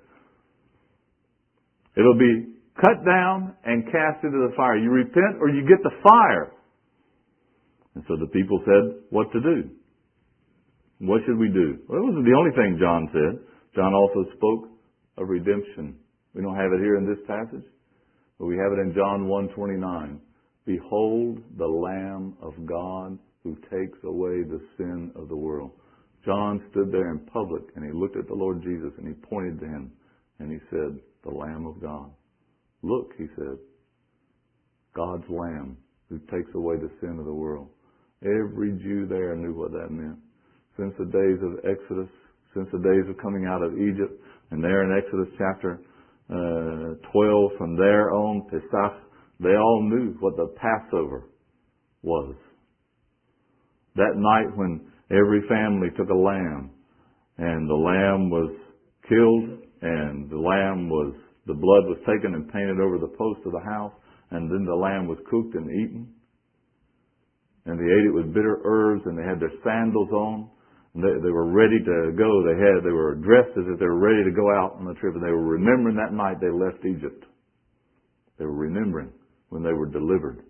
It'll be cut down and cast into the fire. You repent or you get the fire. And so the people said what to do. What should we do? Well, it wasn't the only thing John said. John also spoke of redemption. We don't have it here in this passage, but we have it in John 1:29. Behold the Lamb of God who takes away the sin of the world. John stood there in public and he looked at the Lord Jesus and he pointed to him and he said, the Lamb of God. Look, he said, God's Lamb who takes away the sin of the world. Every Jew there knew what that meant. Since the days of Exodus, since the days of coming out of Egypt, and there in Exodus chapter 12, from there on, Pesach, they all knew what the Passover was. That night when every family took a lamb, and the lamb was killed, and the blood was taken and painted over the post of the house, and then the lamb was cooked and eaten. And they ate it with bitter herbs, and they had their sandals on. And they were ready to go. They were dressed as if they were ready to go out on the trip, and they were remembering that night they left Egypt. They were remembering when they were delivered.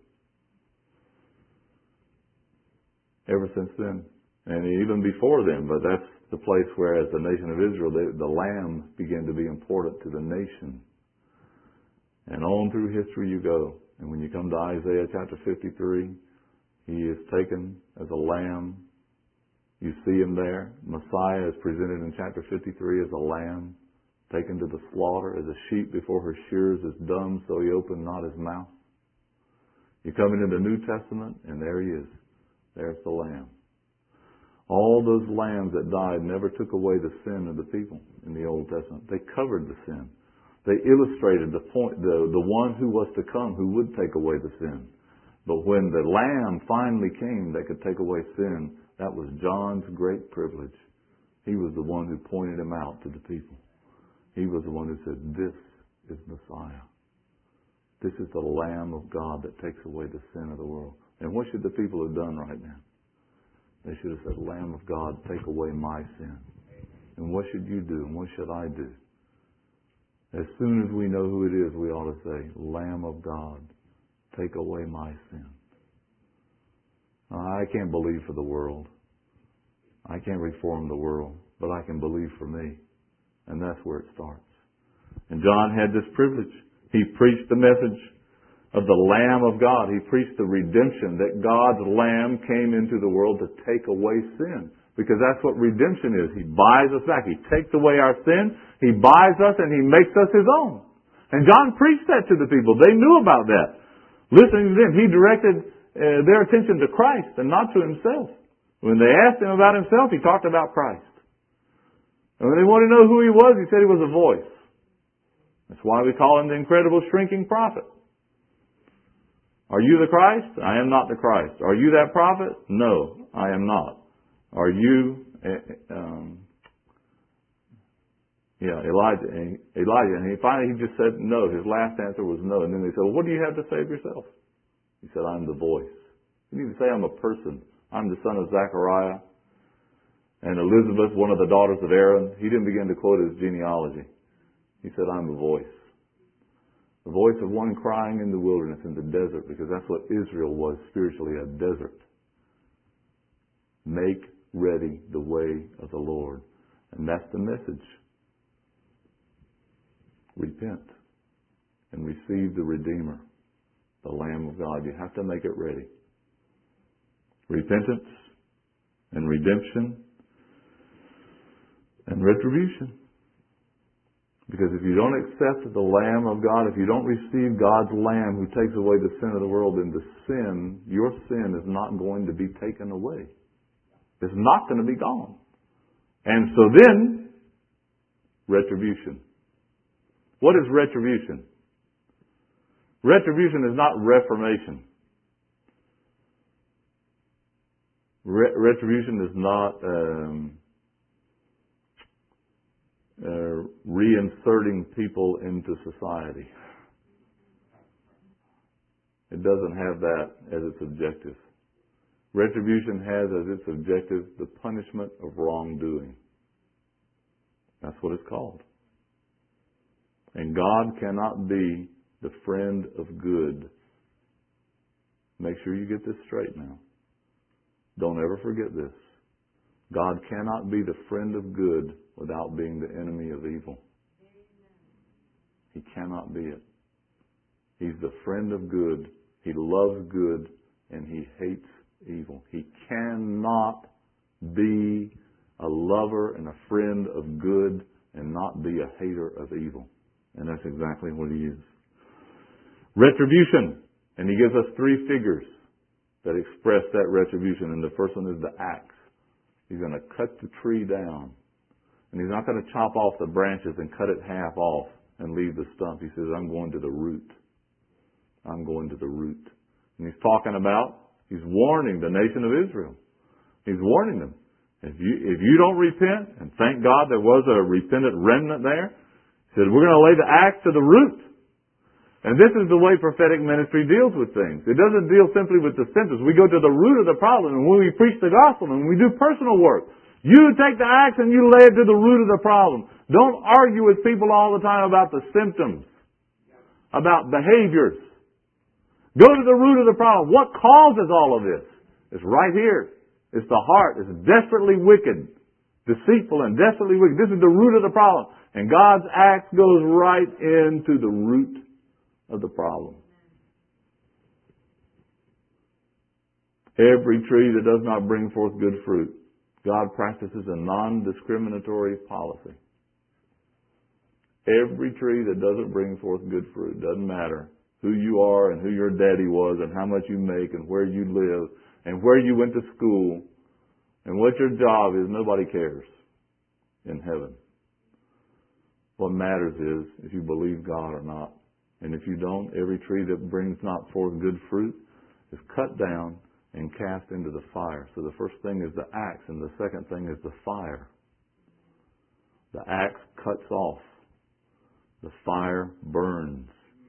Ever since then, and even before then, but that's the place where, as the nation of Israel, the lamb began to be important to the nation. And on through history you go. And when you come to Isaiah chapter 53, he is taken as a lamb. You see him there. Messiah is presented in chapter 53 as a lamb, taken to the slaughter, as a sheep before her shears is dumb, so he opened not his mouth. You come into the New Testament, and there he is. There's the lamb. All those lambs that died never took away the sin of the people in the Old Testament. They covered the sin. They illustrated the point, the one who was to come, who would take away the sin. But when the Lamb finally came that could take away sin, that was John's great privilege. He was the one who pointed him out to the people. He was the one who said, this is Messiah. This is the Lamb of God that takes away the sin of the world. And what should the people have done right now? They should have said, Lamb of God, take away my sin. And what should you do? And what should I do? As soon as we know who it is, we ought to say, Lamb of God, take away my sin. I can't believe for the world. I can't reform the world, but I can believe for me. And that's where it starts. And John had this privilege. He preached the message of the Lamb of God. He preached the redemption, that God's Lamb came into the world to take away sin. Because that's what redemption is. He buys us back. He takes away our sin. He buys us and He makes us His own. And John preached that to the people. They knew about that. Listening to them, he directed their attention to Christ and not to himself. When they asked him about himself, he talked about Christ. And when they wanted to know who he was, he said he was a voice. That's why we call him the incredible shrinking prophet. Are you the Christ? I am not the Christ. Are you that prophet? No, I am not. Are you Yeah, Elijah. And he finally just said no. His last answer was no. And then they said, well, what do you have to say of yourself? He said, I'm the voice. You need to say I'm a person. I'm the son of Zechariah and Elizabeth, one of the daughters of Aaron. He didn't begin to quote his genealogy. He said, I'm the voice. The voice of one crying in the wilderness, in the desert, because that's what Israel was spiritually, a desert. Make ready the way of the Lord. And that's the message. Repent and receive the Redeemer, the Lamb of God. You have to make it ready. Repentance and redemption and retribution. Because if you don't accept the Lamb of God, if you don't receive God's Lamb who takes away the sin of the world, then your sin is not going to be taken away. It's not going to be gone. And so then, retribution. What is retribution? Retribution is not reformation. Retribution is not reinserting people into society. It doesn't have that as its objective. Retribution has as its objective the punishment of wrongdoing. That's what it's called. And God cannot be the friend of good. Make sure you get this straight now. Don't ever forget this. God cannot be the friend of good without being the enemy of evil. He cannot be it. He's the friend of good. He loves good and he hates evil. He cannot be a lover and a friend of good and not be a hater of evil. And that's exactly what he is. Retribution. And he gives us three figures that express that retribution. And the first one is the axe. He's going to cut the tree down. And he's not going to chop off the branches and cut it half off and leave the stump. He says, I'm going to the root. I'm going to the root. And he's talking about, he's warning the nation of Israel. He's warning them. If you don't repent, and thank God there was a repentant remnant there, he said, we're going to lay the axe to the root. And this is the way prophetic ministry deals with things. It doesn't deal simply with the symptoms. We go to the root of the problem. And when we preach the gospel and we do personal work, you take the axe and you lay it to the root of the problem. Don't argue with people all the time about the symptoms, about behaviors. Go to the root of the problem. What causes all of this? It's right here. It's the heart. It's desperately wicked, deceitful and desperately wicked. This is the root of the problem. And God's axe goes right into the root of the problem. Every tree that does not bring forth good fruit, God practices a non-discriminatory policy. Every tree that doesn't bring forth good fruit, doesn't matter who you are and who your daddy was and how much you make and where you live and where you went to school and what your job is, nobody cares in heaven. What matters is if you believe God or not. And if you don't, every tree that brings not forth good fruit is cut down and cast into the fire. So the first thing is the axe, and the second thing is the fire. The axe cuts off. The fire burns.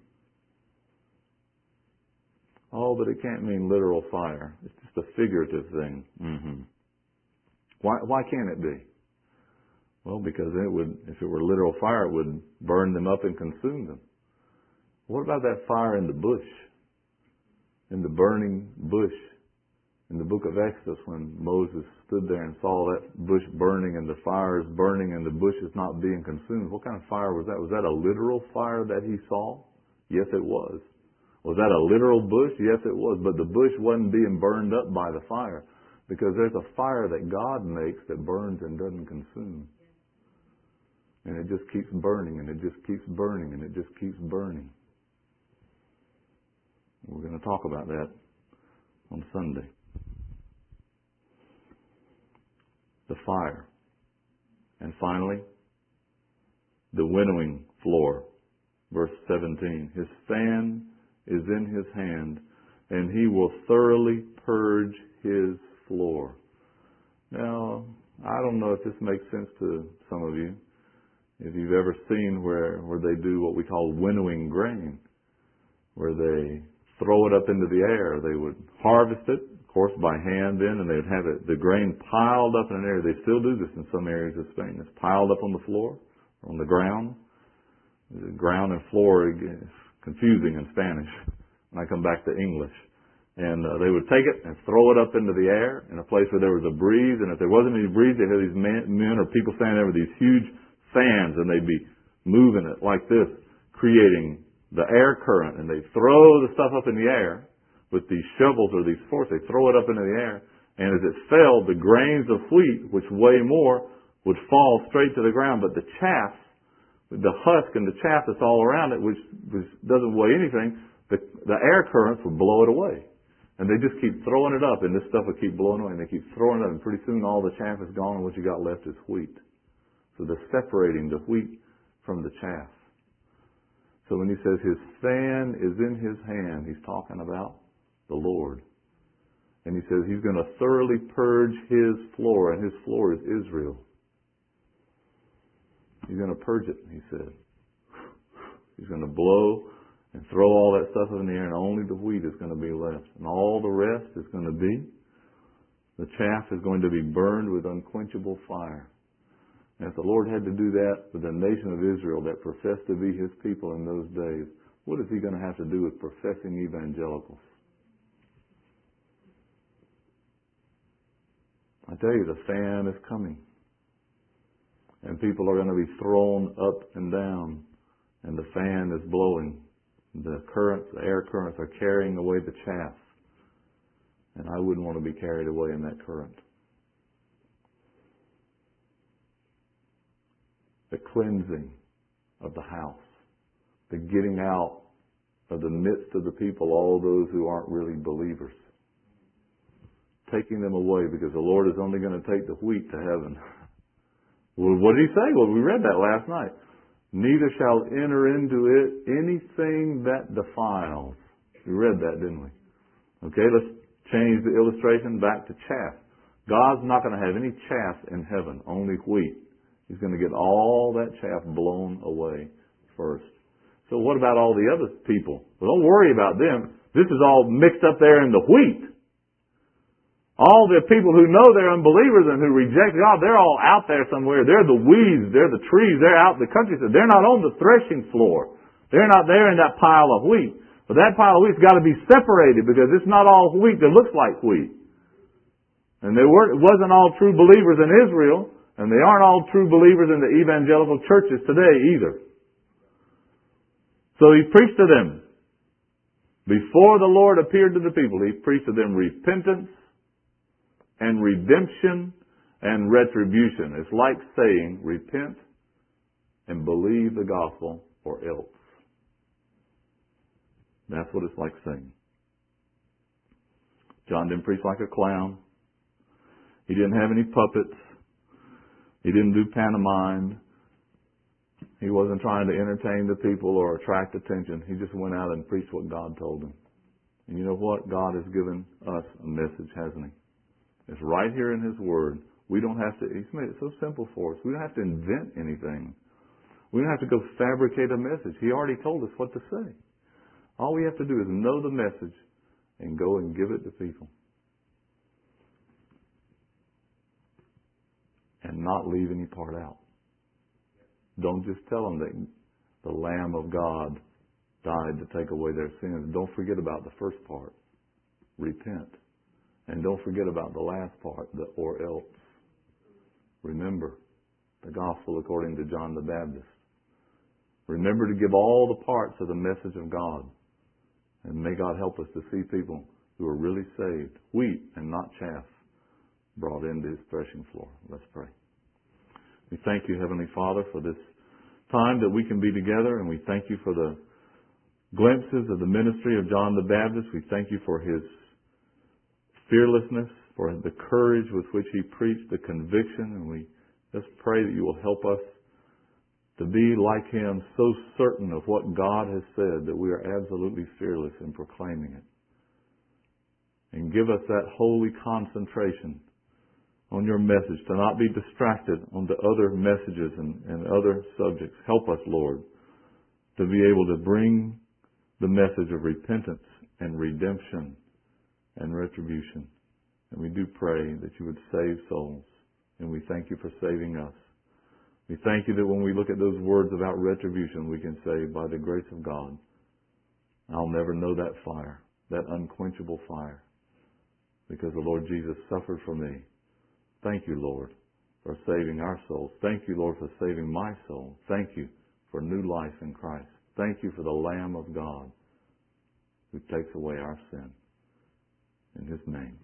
Oh, but it can't mean literal fire. It's just a figurative thing. Why can't it be? Well, because if it were literal fire, it would burn them up and consume them. What about that fire in the bush? In the burning bush? In the book of Exodus, when Moses stood there and saw that bush burning and the fire is burning and the bush is not being consumed, what kind of fire was that? Was that a literal fire that he saw? Yes, it was. Was that a literal bush? Yes, it was. But the bush wasn't being burned up by the fire, because there's a fire that God makes that burns and doesn't consume. And it just keeps burning, and it just keeps burning, and it just keeps burning. We're going to talk about that on Sunday. The fire. And finally, the winnowing floor. Verse 17. His fan is in his hand, and he will thoroughly purge his floor. Now, I don't know if this makes sense to some of you. If you've ever seen where they do what we call winnowing grain, where they throw it up into the air, they would harvest it, of course, by hand then, and they'd have the grain piled up in an area. They still do this in some areas of Spain. It's piled up on the floor, on the ground. The ground and floor is confusing in Spanish when I come back to English. And they would take it and throw it up into the air in a place where there was a breeze. And if there wasn't any breeze, they'd have these men or people standing there with these huge fans, and they'd be moving it like this, creating the air current. And they'd throw the stuff up in the air with these shovels or these forks. They'd throw it up into the air. And as it fell, the grains of wheat, which weigh more, would fall straight to the ground. But the chaff, the husk and the chaff that's all around it, which doesn't weigh anything, the air currents would blow it away. And they just keep throwing it up, and this stuff will keep blowing away, and they keep throwing it up, and pretty soon all the chaff is gone, and what you got left is wheat. So they're separating the wheat from the chaff. So when he says his fan is in his hand, he's talking about the Lord. And he says he's going to thoroughly purge his floor, and his floor is Israel. He's going to purge it, he said. He's going to blow and throw all that stuff in the air, and only the wheat is going to be left. And all the rest is going to be, the chaff is going to be burned with unquenchable fire. And if the Lord had to do that with the nation of Israel that professed to be His people in those days, what is He going to have to do with professing evangelicals? I tell you, the fan is coming. And people are going to be thrown up and down, and the fan is blowing. The currents, the air currents are carrying away the chaff. And I wouldn't want to be carried away in that current. The cleansing of the house. The getting out of the midst of the people, all those who aren't really believers. Taking them away, because the Lord is only going to take the wheat to heaven. Well, what did He say? Well, we read that last night. Neither shall enter into it anything that defiles. We read that, didn't we? Okay, let's change the illustration back to chaff. God's not going to have any chaff in heaven, only wheat. He's going to get all that chaff blown away first. So what about all the other people? Well, don't worry about them. This is all mixed up there in the wheat. All the people who know they're unbelievers and who reject God, they're all out there somewhere. They're the weeds, they're the trees, they're out in the countryside. They're not on the threshing floor. They're not there in that pile of wheat. But that pile of wheat's got to be separated, because it's not all wheat that looks like wheat. And it wasn't all true believers in Israel, and they aren't all true believers in the evangelical churches today either. So He preached to them. Before the Lord appeared to the people, He preached to them repentance and redemption and retribution. It's like saying, repent and believe the gospel, or else. That's what it's like saying. John didn't preach like a clown. He didn't have any puppets. He didn't do pantomime. He wasn't trying to entertain the people or attract attention. He just went out and preached what God told him. And you know what? God has given us a message, hasn't He? It's right here in His Word. We don't have to, He's made it so simple for us. We don't have to invent anything. We don't have to go fabricate a message. He already told us what to say. All we have to do is know the message and go and give it to people. And not leave any part out. Don't just tell them that the Lamb of God died to take away their sins. Don't forget about the first part. Repent. And don't forget about the last part, the or else. Remember the gospel according to John the Baptist. Remember to give all the parts of the message of God. And may God help us to see people who are really saved, wheat and not chaff, brought into His threshing floor. Let's pray. We thank You, Heavenly Father, for this time that we can be together, and we thank You for the glimpses of the ministry of John the Baptist. We thank You for his fearlessness, for the courage with which he preached, the conviction, and we just pray that You will help us to be like him, so certain of what God has said that we are absolutely fearless in proclaiming it. And give us that holy concentration on your message, to not be distracted onto other messages and other subjects. Help us, Lord, to be able to bring the message of repentance and redemption and retribution. And we do pray that you would save souls. And we thank you for saving us. We thank you that when we look at those words about retribution, we can say, by the grace of God, I'll never know that fire, that unquenchable fire, because the Lord Jesus suffered for me. Thank you, Lord, for saving our souls. Thank you, Lord, for saving my soul. Thank you for new life in Christ. Thank you for the Lamb of God who takes away our sin. In His name.